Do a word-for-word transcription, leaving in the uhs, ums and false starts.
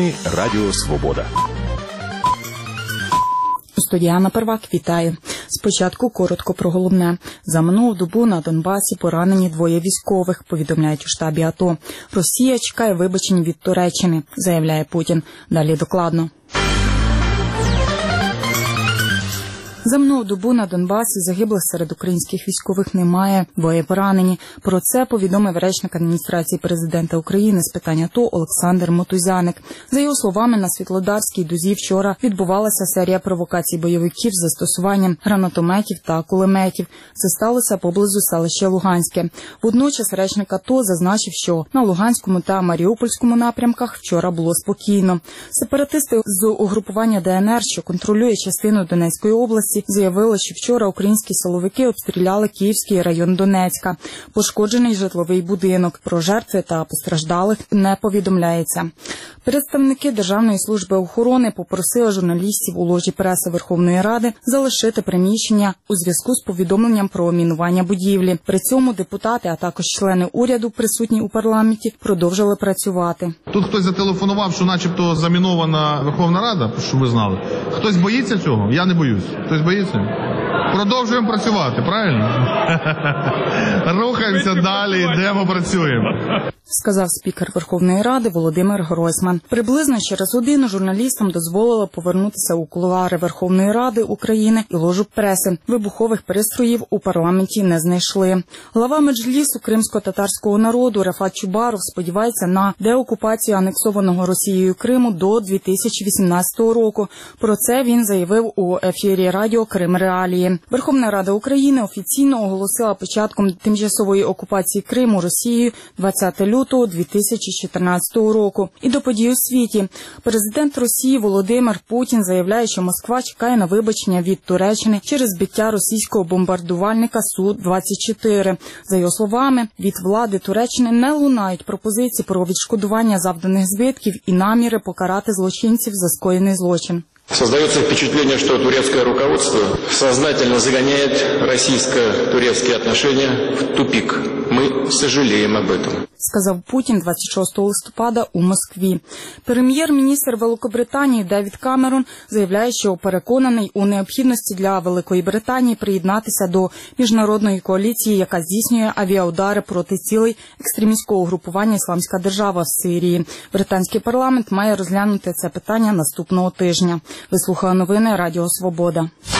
Новини Радіо Свобода. Студія Анна Первак вітає. Спочатку коротко про головне. За минулу добу на Донбасі поранені двоє військових, повідомляють у штабі АТО. Росія чекає вибачень від Туреччини, заявляє Путін. Далі докладно. За минулу добу на Донбасі загиблих серед українських військових немає, двоє поранені. Про це повідомив речник адміністрації президента України з питань АТО Олександр Мотузяник. За його словами, на Світлодарській дузі вчора відбувалася серія провокацій бойовиків з застосуванням гранатометів та кулеметів. Це сталося поблизу селища Луганське. Водночас речник АТО зазначив, що на Луганському та Маріупольському напрямках вчора було спокійно. Сепаратисти з угрупування ДНР, що контролює частину Донецької області, заявили, що вчора українські силовики обстріляли Київський район Донецька. Пошкоджений житловий будинок. Про жертви та постраждалих не повідомляється. Представники Державної служби охорони попросили журналістів у ложі преси Верховної Ради залишити приміщення у зв'язку з повідомленням про мінування будівлі. При цьому депутати, а також члени уряду, присутні у парламенті, продовжили працювати. Тут хтось зателефонував, що начебто замінована Верховна Рада, щоб ви знали. Хтось боїться цього? Я не боюсь. Хтось боїться? Продовжуємо працювати, правильно? Рухаємося далі, йдемо, працюємо. Сказав спікер Верховної Ради Володимир Гройсман. Приблизно через годину журналістам дозволили повернутися у кулуари Верховної Ради України і ложу преси. Вибухових пристроїв у парламенті не знайшли. Глава Меджлісу кримсько-татарського народу Рефат Чубаров сподівається на деокупацію анексованого Росією Криму до дві тисячі вісімнадцятого року. Про це він заявив у ефірі радіо «Крим Реалії». Верховна Рада України офіційно оголосила початком тимчасової окупації Криму Росією двадцятого лютого дві тисячі чотирнадцятого року. І до подій у світі. Президент Росії Володимир Путін заявляє, що Москва чекає на вибачення від Туреччини через збиття російського бомбардувальника Су двадцять чотири. За його словами, від влади Туреччини не лунають пропозиції про відшкодування завданих збитків і наміри покарати злочинців за скоєний злочин. Создается впечатление, что турецкое руководство сознательно загоняет российско-турецкие отношения в тупик. Мы сожалеем об этом. Сказав Путін двадцять шостого листопада у Москві. Прем'єр-міністр Великобританії Девід Камерон заявляє, що переконаний у необхідності для Великої Британії приєднатися до міжнародної коаліції, яка здійснює авіаудари проти цілей екстремістського угрупування «Ісламська держава» в Сирії. Британський парламент має розглянути це питання наступного тижня. Ви слухали новини Радіо Свобода.